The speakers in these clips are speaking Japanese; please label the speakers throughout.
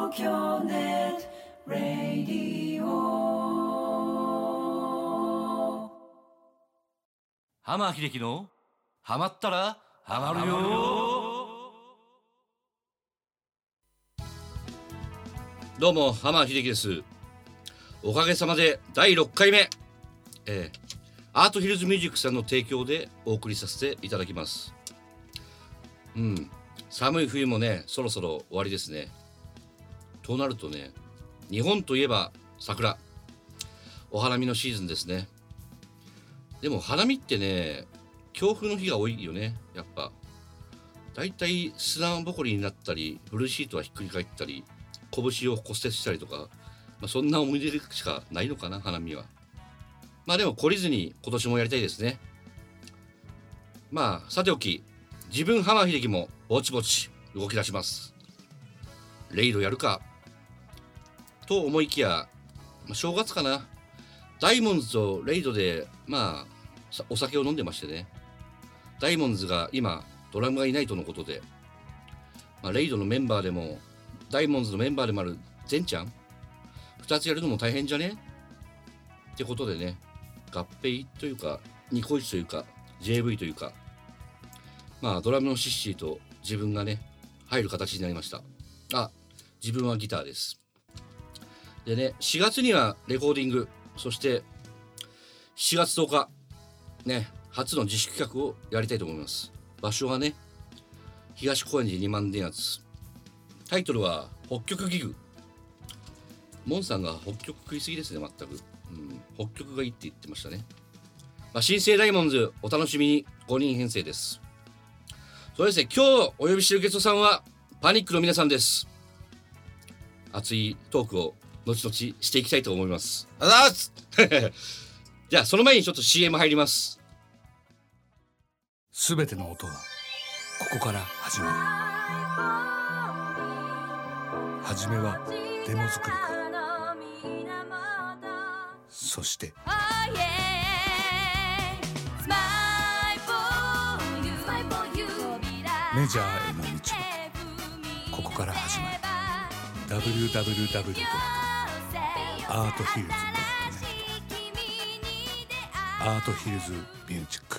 Speaker 1: 東京ネットラディオ。
Speaker 2: 浜秀樹のハマったらハマるよ。どうも浜秀樹です。おかげさまで第6回目、アートヒルズミュージックさんの提供でお送りさせていただきます。寒い冬もねそろそろ終わりですね。となるとね、日本といえば桜、お花見のシーズンですね。でも花見ってね、強風の日が多いよね。やっぱだいたい砂ぼこりになったり、ブルーシートはひっくり返ったり、拳を骨折したりとか、そんな思い出しかないのかな、花見は。でも懲りずに今年もやりたいですね。さておき、自分浜秀樹もぼちぼち動き出します。レイドやるかと思いきや、正月かな、ダイモンズとレイドでお酒を飲んでましてね。ダイモンズが今ドラムがいないとのことで、レイドのメンバーでもダイモンズのメンバーでもあるゼンちゃん2つやるのも大変じゃねってことでね、合併というかニコイチというか JV というか、ドラムのシッシーと自分がね入る形になりました。自分はギターです。でね、4月にはレコーディング、そして7月10日ね、初の自主企画をやりたいと思います。場所はね、東高円寺2万電圧。タイトルは北極ギグ。モンさんが北極食いすぎですね、全く。北極がいいって言ってましたね。新生ダイモンズお楽しみに。5人編成です。そうですね、今日お呼びしているゲストさんはパニックの皆さんです。熱いトークを後々していきたいと思います。
Speaker 3: あざーす
Speaker 2: じゃあその前にちょっと CM 入ります。
Speaker 4: すべての音はここから始まる。はじめはデモ作りから、そしてメジャーへの道はここから始まる。 www.arthhills.net アートヒルズミュージック。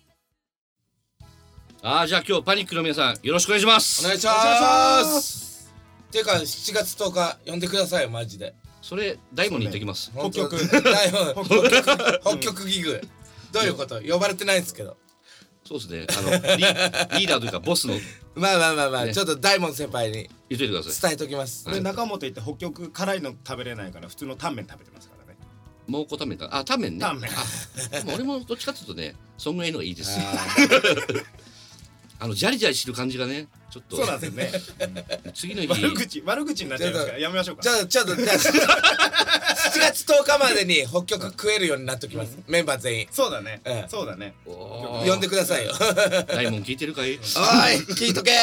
Speaker 2: じゃあ今日パニックの皆さんよろしくお願いします。
Speaker 3: お願いしますっていうか7月10日呼んでくださいよ、マジで。
Speaker 2: それ大門に言ってきます。
Speaker 3: 北極ギグどういうこと？呼ばれてないんですけど。
Speaker 2: そうですね、リーダーというかボスのね、
Speaker 3: ちょっと大門先輩に
Speaker 2: 言っといてください。
Speaker 3: 伝えときます。
Speaker 5: で中本行って北極辛いの食べれないから普通のタンメン食べてますからね。
Speaker 2: 蒙古タンメンか。タンメンね。
Speaker 5: タンメン。
Speaker 2: でも俺もどっちかというとね、そんぐらいのがいいです。ジャリジャリしてる感じがね、ちょっと。そうなんですよね。次の日
Speaker 5: 悪口になっちゃいますからやめましょうか。
Speaker 3: ちょっと7月10日までに北極食えるようになっときます。メンバー全員。
Speaker 5: そうだね。そうだね。
Speaker 3: 呼んでくださいよ。
Speaker 2: 大門聞いてるかい？
Speaker 3: おい、聞いとけ。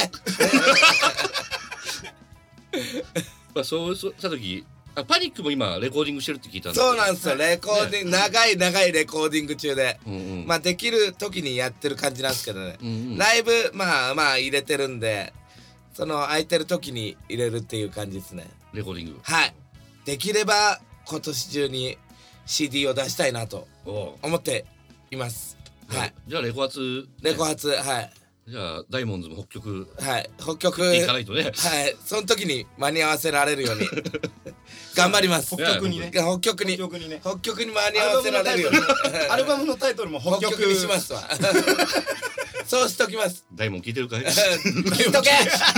Speaker 2: そうした時、パニックも今レコーディングしてるって聞いたんで。
Speaker 3: そうなんですよ。レコーディング、長いレコーディング中で、できる時にやってる感じなんですけどね。ライブ入れてるんで、その空いてる時に入れるっていう感じですね。
Speaker 2: レコーディング。
Speaker 3: はい。できれば今年中に CD を出したいなと思っています。はい。
Speaker 2: じゃあレコ発、
Speaker 3: はい。
Speaker 2: じゃあダイモンズも北極、
Speaker 3: 北極
Speaker 2: 行かないとね。
Speaker 3: その時に間に合わせられるように頑張ります。
Speaker 5: 北極に間に合わ
Speaker 3: せられるように。
Speaker 5: アルバムのタイトルも北極
Speaker 3: にしますわ。そうしときます。
Speaker 2: 大門聞いてるかい？
Speaker 3: 聞いとけ。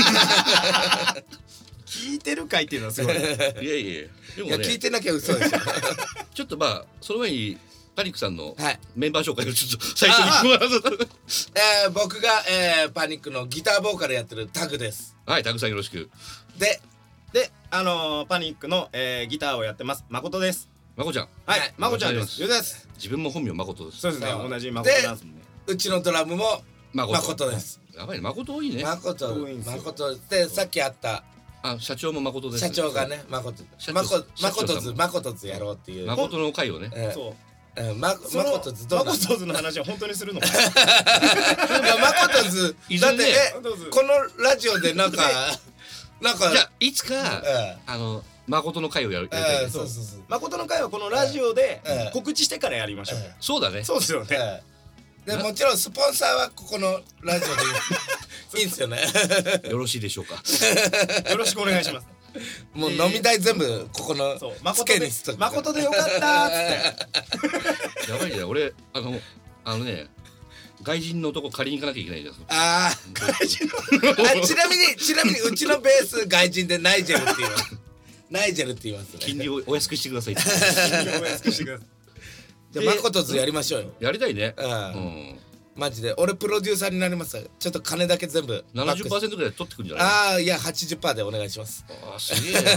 Speaker 5: 聞いてるかいっていうのはすごい。
Speaker 2: いやでもね、
Speaker 3: 聞いてなきゃ嘘ですよ。
Speaker 2: ちょっとその前にパニックさんのメンバー紹介をちょっと最初に言ってもらうと。
Speaker 3: 僕がパニックのギターボーカルやってるタグです。
Speaker 2: はい、タグさんよろしく。
Speaker 5: でパニックのギターをやってます誠です。
Speaker 2: まこちゃん。
Speaker 5: はい、まこちゃんです。よろしくです。
Speaker 2: 自分も本名誠です。
Speaker 5: そうですね、同じ誠なんですもんね。
Speaker 3: うちのドラムも誠です。
Speaker 2: やばいね、誠多いね。
Speaker 3: 誠でさっきあった
Speaker 2: 社長も誠です。
Speaker 3: 社長がね、誠ずやろうっていう
Speaker 2: 誠の会をね。
Speaker 5: そう。
Speaker 3: 誠ずどうなの？
Speaker 5: 誠ずの話は本当にするのか？
Speaker 3: 誠ずだってこのラジオでなんかなんか
Speaker 2: じゃあいつか誠の会をやりたいね。
Speaker 3: そう
Speaker 5: 誠の会はこのラジオで告知してからやりましょう。
Speaker 2: そうだね。
Speaker 5: そうですよね。
Speaker 3: でもちろんスポンサーはここのラジオでいいんですよね。
Speaker 2: よろしいでしょうか。
Speaker 5: よろしくお願いします。
Speaker 3: もう飲み代全部ここのつけにしとく。
Speaker 5: 誠でよかったーっつ
Speaker 2: って。やばいね、俺ね、外人の男借りに行かなきゃいけないじゃん。
Speaker 3: ああ。ちなみにうちのベース外人でナイジェルって言います。ナイジェルって言いますね。
Speaker 2: 金利をお安くしてください。
Speaker 5: 金利をお安くしてください。
Speaker 3: じゃあ誠ずやりましょうよ。
Speaker 2: やりたいね。
Speaker 3: マジで俺プロデューサーになります。ちょっと金だけ全部
Speaker 2: 70% ぐらい取ってくるんじゃない？
Speaker 3: ああいや 80% でお願いします。
Speaker 2: ああすげえな。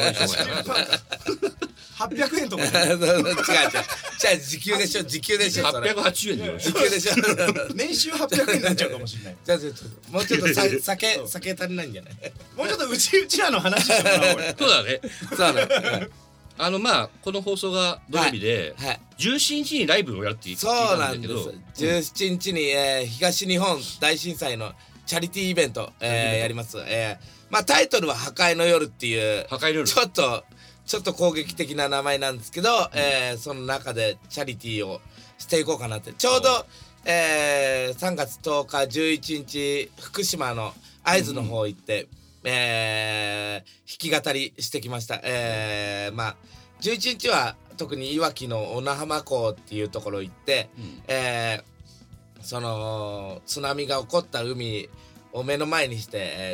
Speaker 5: 800円とか。
Speaker 3: 違うじゃあ時給でしょ
Speaker 2: 880円だよ。
Speaker 3: 時給でしょ。
Speaker 5: 年収800円になっちゃうかもしれない。
Speaker 3: じゃあもうちょっと酒足りないんじゃない？
Speaker 5: もうちょっとうちらの話してもらおうよ。
Speaker 2: そうだね。
Speaker 3: そうだ。
Speaker 2: まあこの放送が土曜日で17日にライブをやるって言って
Speaker 3: そう
Speaker 2: たんだけど、
Speaker 3: なんです。17日に東日本大震災のチャリティーイベントやります。まあタイトルは破壊の夜っていうちょっと攻撃的な名前なんですけど、その中でチャリティーをしていこうかなって。ちょうど3月10日11日福島の会津の方行って、弾き語りしてきました。まあ11日は特にいわきの小名浜港っていうところ行って、その津波が起こった海を目の前にして、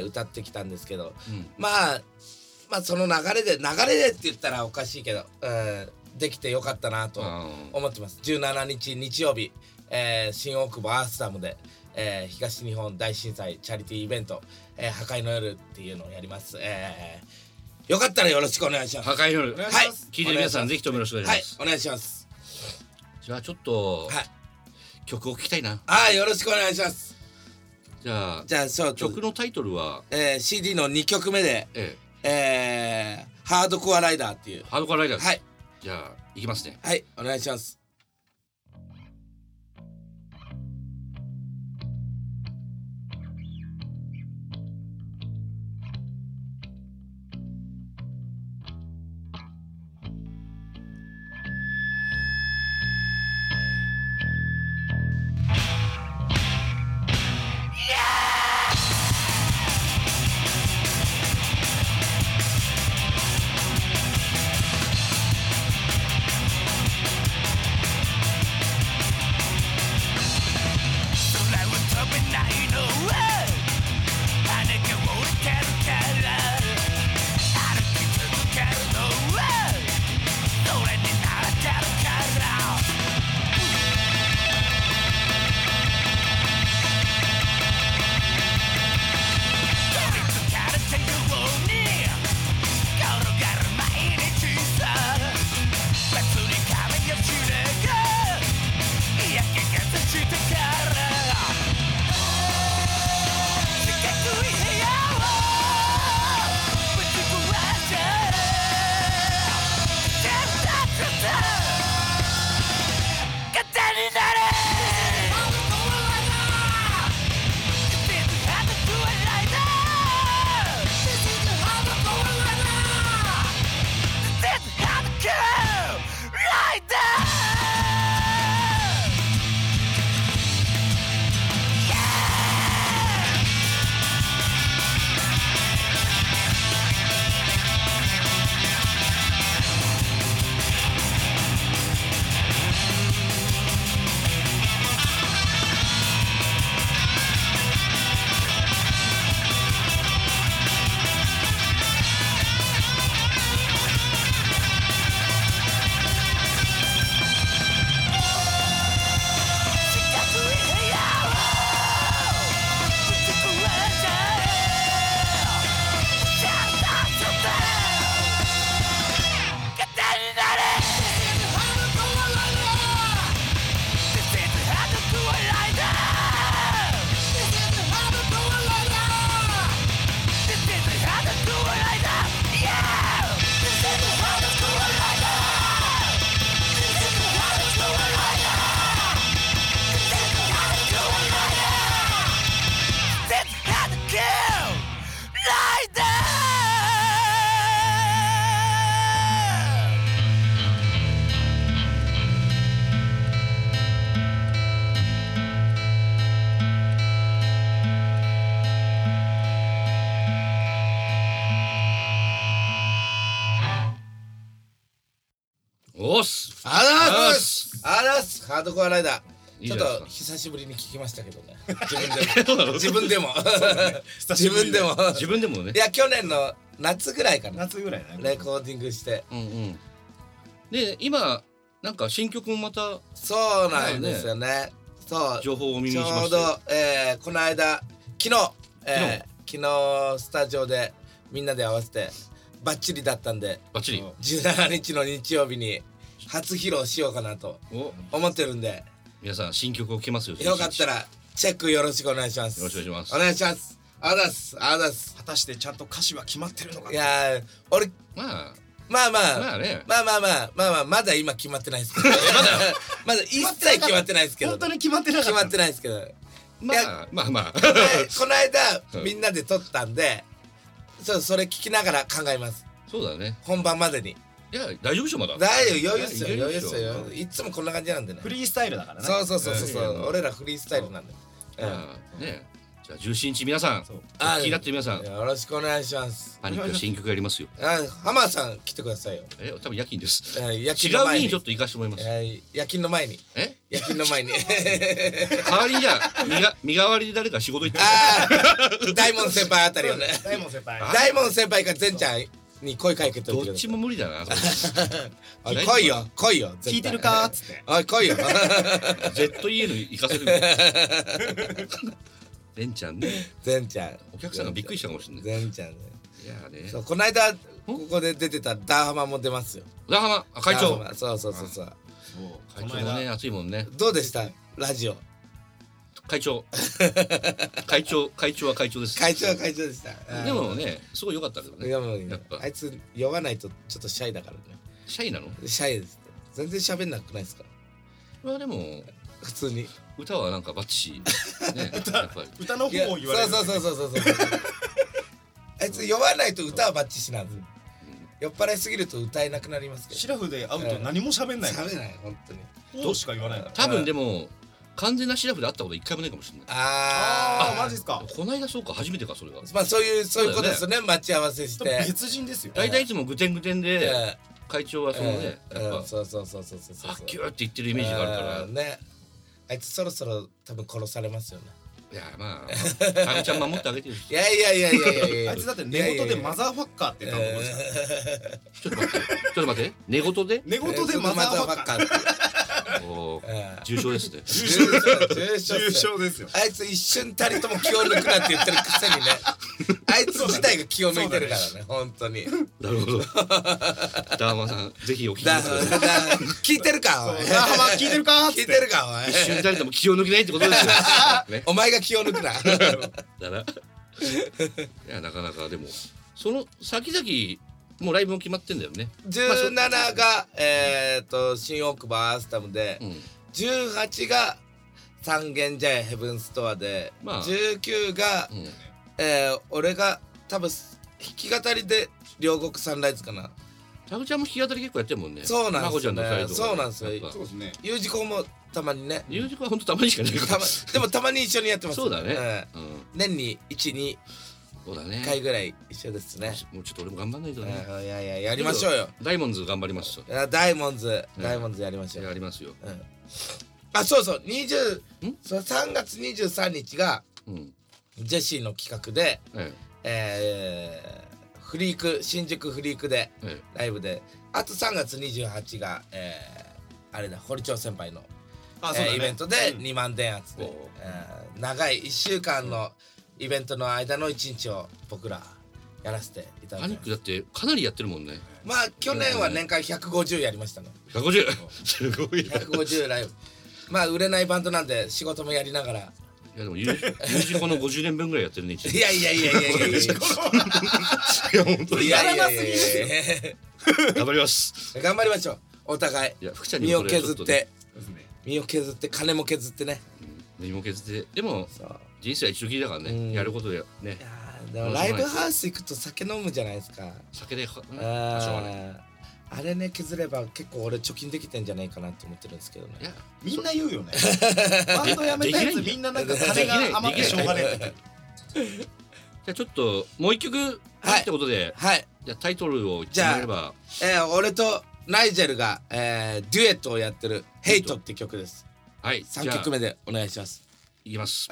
Speaker 3: 歌ってきたんですけど、まあその流れでって言ったらおかしいけど、できてよかったなと思ってます。17日日曜日、新大久保アースダムで、東日本大震災チャリティーイベント、破壊の夜っていうのをやります。よかったらよろしくお願いします。
Speaker 2: 破壊の夜。
Speaker 3: はい。
Speaker 2: 聞いてる皆さんぜひともよろしくお願いします。
Speaker 3: はい、お願いします。
Speaker 2: じゃあちょっと曲を聴きたいな。
Speaker 3: はい、よろしくお願いします。
Speaker 2: じゃあ曲のタイトルは
Speaker 3: CD の2曲目でハードコアライダーっていう。
Speaker 2: ハードコアライダー。
Speaker 3: はい。
Speaker 2: じゃあいきますね。
Speaker 3: はい、お願いします。
Speaker 2: おっす。
Speaker 3: あらすハードコアライダーちょっ
Speaker 2: いいじゃないですか
Speaker 3: と久しぶりに聞きましたけどね自
Speaker 2: 自
Speaker 3: 分でも自分でも
Speaker 2: 自分でもね
Speaker 3: い。や去年の夏ぐらいかな
Speaker 5: 夏ぐらいだね。
Speaker 3: レコーディングして
Speaker 2: うんうん。で今なんか新曲もまた
Speaker 3: そうなんですよねそう
Speaker 2: 情報をお耳
Speaker 3: ち
Speaker 2: にしまし
Speaker 3: ょうど
Speaker 2: て。
Speaker 3: この間昨日スタジオでみんなで合わせてバッチリだったんで
Speaker 2: バッチリ。
Speaker 3: 17日の日曜日に初披露しようかなと
Speaker 2: お
Speaker 3: 思ってるんで
Speaker 2: 皆さん新曲を聴けますよ。
Speaker 3: よかったらチェックよろしくお願いします
Speaker 2: よろしくお願いします
Speaker 3: お願いしますあざっすあざっす
Speaker 5: 果たしてちゃんと歌詞は決まってるのか。
Speaker 3: いやー俺
Speaker 2: まあ
Speaker 3: まあ
Speaker 2: ね。
Speaker 3: まだ今決まってないですけどまだ一切決まってないですけど
Speaker 5: 本当に決まってなかった。
Speaker 3: 決まってないですけど
Speaker 2: まあ
Speaker 3: この間
Speaker 2: うん
Speaker 3: みんなで撮ったんでそれ聞きながら考えます
Speaker 2: そうだね。
Speaker 3: 本番までに
Speaker 2: いや大丈夫でしょまだ。
Speaker 3: 大丈夫余裕っすよ
Speaker 2: いや
Speaker 3: 余裕っす
Speaker 2: いけるでしょ
Speaker 3: よいつもこんな感じなんでね
Speaker 5: フリースタイルだからね。
Speaker 3: そう
Speaker 2: うん
Speaker 3: 俺らフリースタイルなんで
Speaker 2: まあね。じゃあ17日皆さん
Speaker 5: そう
Speaker 2: 気になってる皆さん
Speaker 3: よろしくお願いします
Speaker 2: パニックの新曲やりますよ。
Speaker 3: 浜田さん来てくださいよ
Speaker 2: 多分夜勤です。
Speaker 3: 夜
Speaker 2: 違
Speaker 3: 勤の前に
Speaker 2: う日にちょっと行かしてもらいます。
Speaker 3: 夜勤の前に
Speaker 2: え？
Speaker 3: 夜勤の前に
Speaker 2: 代わりにじゃあ身代わりで誰か仕事行って。
Speaker 3: 大門先輩あたりをね
Speaker 5: 大門先輩。
Speaker 3: 大門先輩か善ちゃんに声かけて
Speaker 2: どっちも無理だな。
Speaker 3: おい来いよ
Speaker 5: 聞いてるかーっつって。
Speaker 3: おい来いよ
Speaker 2: ZEN 行かせる。レンちゃんね。
Speaker 3: 善ちゃん
Speaker 2: お客さんがびっくりしたかもしれない。
Speaker 3: 善ちゃんね
Speaker 2: いやね。
Speaker 3: そうこの間ここで出てたダーハマも出ますよ
Speaker 2: 浦浜会長。
Speaker 3: ダーハマそう
Speaker 5: そう
Speaker 2: 会長もね熱いもんね。
Speaker 3: どうでしたラジオ
Speaker 2: 会長会長は会長です。
Speaker 3: 会長は会長でした
Speaker 2: でもねすごい良かったけどね。
Speaker 3: いやもう
Speaker 2: やっぱ
Speaker 3: あいつ酔わないとちょっとシャイだからね
Speaker 2: シャイなの？
Speaker 3: シャイです全然喋んなくないですか
Speaker 2: まあでも
Speaker 3: 普通に
Speaker 2: 歌はなんかバッチリねやっぱり。
Speaker 5: 歌の
Speaker 3: いや
Speaker 5: 方を言われる。
Speaker 3: そうあいつ酔わないと歌はバッチシなんですよ酔っ払いすぎると歌えなくなりますけど
Speaker 5: シラフで会うと何も喋んないから。
Speaker 3: 喋れない本当に
Speaker 5: どうしか言わないから。
Speaker 2: 多分でも完全なシラフで会ったこと一回もないかもしれない。
Speaker 5: あーマジっすか。
Speaker 2: この間そうか初めてかそれが。
Speaker 3: まあそういうことですよね待ち合わせして
Speaker 5: 別人ですよ。
Speaker 2: 大体いつもグテングテンで
Speaker 3: え
Speaker 2: 会長はそのね
Speaker 3: え
Speaker 2: やっぱ
Speaker 3: そう
Speaker 2: ハッキューって言ってるイメージがあるから。
Speaker 3: ねあいつそろそろ多分殺されますよね
Speaker 2: いやまあかみちゃん守ってあげてるし。
Speaker 3: いや
Speaker 5: あいつだって寝言でマザーファッカーって言ったと思うんですよ。
Speaker 2: ちょっと待って寝言で
Speaker 5: 寝言でマザーファッカー。
Speaker 2: お重症ですね。
Speaker 5: 重症ですよ。
Speaker 3: あいつ一瞬たりとも気を抜くなって言ってるくせにねあいつ自体が気を抜いてるからね本当に
Speaker 2: なるほど。ダーマさんぜひお聞きください。
Speaker 3: 聞いてるかおい
Speaker 5: ダーハマ聞いてるかーっつって。
Speaker 3: 聞いてるかおい
Speaker 2: 一瞬たりとも気を抜けないってことですよ。ね。
Speaker 3: お前が気を抜くな
Speaker 2: だな。いやなかなかでもその先々もうライブも決まってんだよね。
Speaker 3: 17が新大久保アースタムで、18が三軒茶屋ヘブンストアで、
Speaker 2: まあ
Speaker 3: 19が、俺が多分弾き語りで両国サンライズかな。
Speaker 2: タグちゃんも弾き語り結構やってるもんね。
Speaker 3: そうなんですよね
Speaker 2: まこちゃんのサイド
Speaker 3: そうなんですよ
Speaker 2: やっぱ
Speaker 5: そうですね。
Speaker 3: U 字工もたまにね
Speaker 2: ミュージックは本当たまにしかないから。
Speaker 3: でもたまに一緒にやってます
Speaker 2: そうだね。
Speaker 3: 年に 1,2
Speaker 2: そうだね。
Speaker 3: 回ぐらい一緒ですね。
Speaker 2: もうちょっと俺も頑張んないとね。
Speaker 3: いややりましょうよ。
Speaker 2: ダイモンズ頑張りますよ。
Speaker 3: ダイモンズやりましょう。
Speaker 2: やりますよ。
Speaker 3: あそう3月23日がジェシーの企画でフリーク新宿フリークでライブで、あと3月28があれだ堀長先輩のイベントで2万電圧で長い1週間のイベントの間の1日を僕らやらせていただいて
Speaker 2: パニックだってかなりやってるもんね。
Speaker 3: まあ去年は年間150やりましたね。
Speaker 2: 150すごいな。
Speaker 3: 150ライブまあ売れないバンドなんで仕事もやりながら
Speaker 2: いやでも U 字工の50年分ぐらいやってるね。
Speaker 3: いやいや本当に頑
Speaker 2: 張ります。
Speaker 3: 張りましょうお互い。
Speaker 2: いや福ちゃんに
Speaker 3: 身を
Speaker 2: もこれはちょ
Speaker 3: 削って
Speaker 2: っとね
Speaker 3: 身を削って金も削ってね。
Speaker 2: 身も削ってでも人生は一度きりだからね。やることでね。
Speaker 3: でもライブハウス行くと酒飲むじゃないですか。
Speaker 2: 酒でしょうがない。
Speaker 3: あれね削れば結構俺貯金できてんじゃないかなと思ってるんですけどね。
Speaker 2: いや
Speaker 5: みんな言うよね。バンドやめたやつみんななんか金が余ってしょうがねえ。
Speaker 2: じゃあちょっともう一曲ってことで、
Speaker 3: はい
Speaker 2: じゃあタイトルを言ってもらえれば。
Speaker 3: 俺とナイジェルが、デュエットをやってる「ヘイトって曲です。
Speaker 2: はい、
Speaker 3: 3曲目でお願いします。
Speaker 2: いきます。
Speaker 3: はい。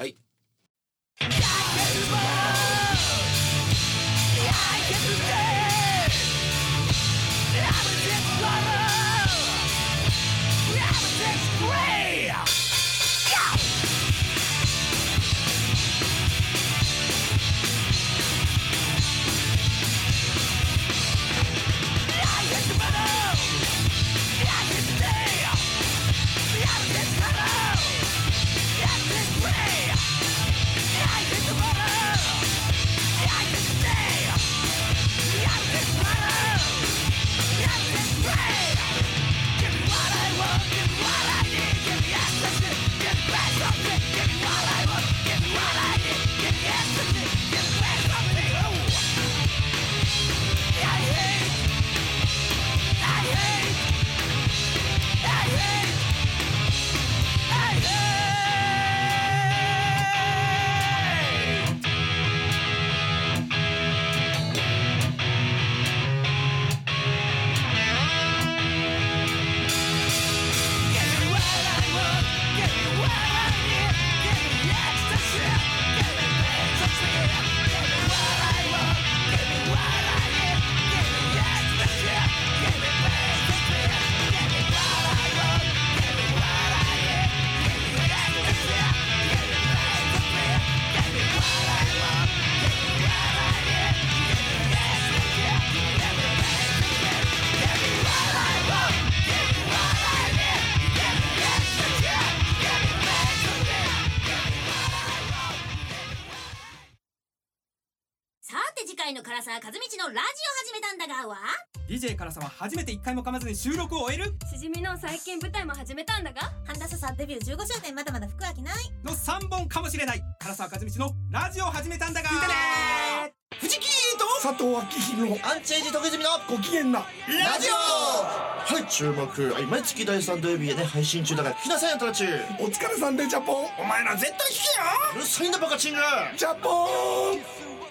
Speaker 6: の唐沢和道のラジオ始めたんだがは
Speaker 7: DJ 唐沢初めて1回も噛まずに収録を終える
Speaker 6: しじみの最近舞台も始めたんだが
Speaker 8: 半田笹デビュー15周年まだまだ服飽きない
Speaker 7: の3本かもしれない唐沢和道のラジオ始めたんだが聞いてね
Speaker 9: 藤木と佐藤明宏アンチエイジ徳泉のご機嫌なラジオ
Speaker 10: はい注目毎月第3土曜日へね配信中だから聞きなさいあんたたち
Speaker 9: お疲れさんでジャポンお前ら絶対聞けよ
Speaker 10: うるさいんだバカチンが
Speaker 9: ジャポン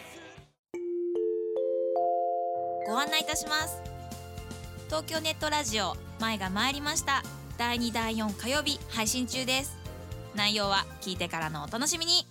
Speaker 8: ご案内いたします。東京ネットラジオ前が参りました第2第4火曜日配信中です。内容は聞いてからのお楽しみに。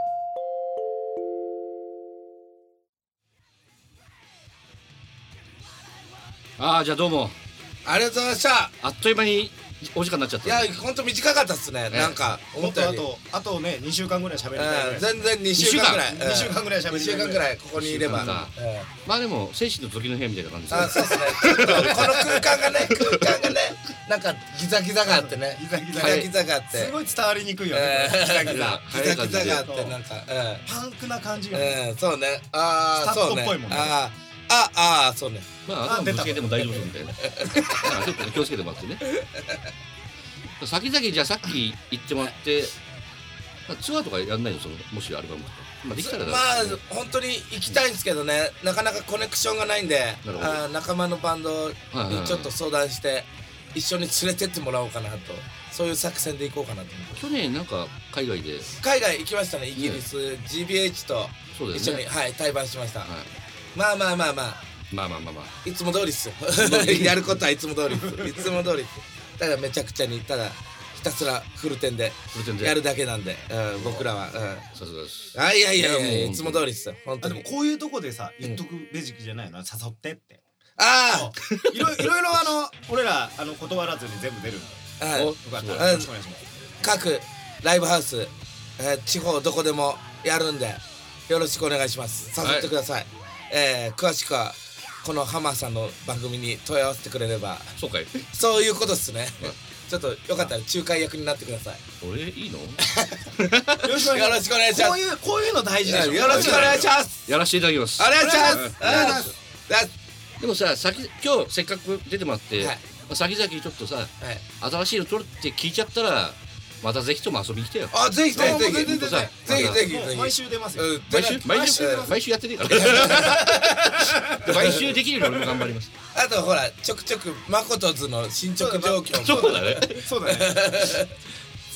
Speaker 2: じゃあどうも
Speaker 3: ありがとうございました。
Speaker 2: あっという間にお時間になっちゃった。
Speaker 3: いやほんと短かったっすね、なんか
Speaker 5: 本当あとね2週間ぐらい喋りたい、
Speaker 3: 全然2週間ぐらい
Speaker 5: 2週間ぐらい喋りたい、
Speaker 3: 2週間ぐらいここにいれば、
Speaker 2: まあでも精神の時の部屋みたいな感じ
Speaker 3: ですね。そうですね、ちょっとこの空間がねなんかギザギザがあってね、ギザギザがあって
Speaker 5: すごい伝わりにくいよね、ギザギザ
Speaker 3: があってなんか
Speaker 5: パンクな感じが
Speaker 3: そうね、
Speaker 5: スタッドっぽいもんね。
Speaker 3: そうね、
Speaker 2: まあぶつけても大丈夫みたいなちょっと気をつけてもらってね。先々じゃあさっき言ってもらってツアーとかやんないの、そのもしアルバムとか、まあできたら
Speaker 3: 本当に行きたいんですけどね、なかなかコネクションがないんで、仲間のバンドにちょっと相談して一緒に連れてってもらおうかなと、そういう作戦で行こうかなと。
Speaker 2: 去年なんか海外
Speaker 3: 行きましたね。イギリス GBH と一緒に対バンしました。まあいつも通りっすよやることはいつも通りっす、いつも通りっす。ただめちゃくちゃにひたすらフルテンでやるだけなんで、僕らは
Speaker 2: さすがです。
Speaker 3: いやいつも通りっすよ本当に。
Speaker 5: でもこういうとこでさ言っとくべきじゃないの、誘ってって。いろいろ俺ら断らずに全部出るんで、よかったらよろしくお願いします。
Speaker 3: 各ライブハウス地方どこでもやるんでよろしくお願いします。誘ってください。詳しくはこのハマーさんの番組に問い合わせてくれれば。
Speaker 2: そうかい。
Speaker 3: そういうことっすね。ちょっとよかったら仲介役になってください。
Speaker 2: 俺いいの？
Speaker 3: よろしくお願いします。
Speaker 5: こういうの大事でしょ。
Speaker 3: よろしくお願いします。
Speaker 2: やらせていただきます。
Speaker 3: お願いします。
Speaker 2: でもさ、今日せっかく出てもらって先々ちょっとさ新しいの撮るって聞いちゃったらまたぜひとも遊びに来てよ。
Speaker 3: ぜひぜ
Speaker 5: ひ毎週出ますよ。
Speaker 2: 毎週やってねえから毎週できるように俺も頑張ります。
Speaker 3: あとほらちょくちょくマコトズの進捗状況も
Speaker 2: そうだね
Speaker 3: そうだね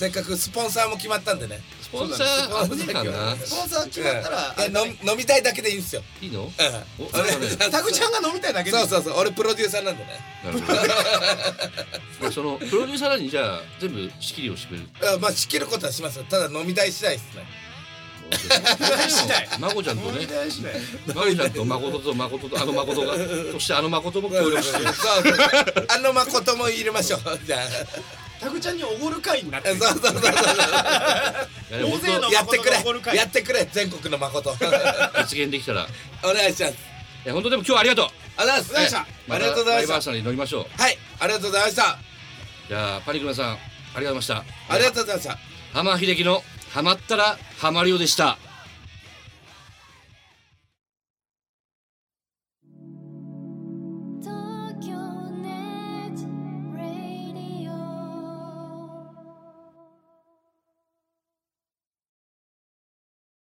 Speaker 3: せっかくスポンサーも決まったんでね。
Speaker 2: スポンサー危ねえかな。
Speaker 5: スポンサー決まったら
Speaker 3: 飲みたいだけでいいんですよ。
Speaker 2: いいの？
Speaker 5: タグちゃんが飲みたいだけで。
Speaker 3: そう俺プロデューサーなんでね。
Speaker 2: なるほど。そのプロデューサーにじゃあ全部仕切りをしてくれる。
Speaker 3: まあ仕切ることはしますよ。ただ飲み代次第ですね。
Speaker 2: 孫ちゃんとね、孫ちゃんと誠と誠と誠が、そして誠も協力してる。
Speaker 3: 誠も入れましょう。じゃあ
Speaker 5: タグちゃんにおごる会になってる。
Speaker 3: そうやってくれ全国の誠。
Speaker 2: 実現できたら
Speaker 3: お願いします。
Speaker 2: 本当でも今日はありがとう。
Speaker 3: ありがとうございました。
Speaker 2: またライブハウスに乗りましょう。
Speaker 3: はい、ありがとうございました。
Speaker 2: じゃあパニクマさんありがとうございました。
Speaker 3: ありがとうございました。
Speaker 2: 浜秀樹のハマったらハマるよでした。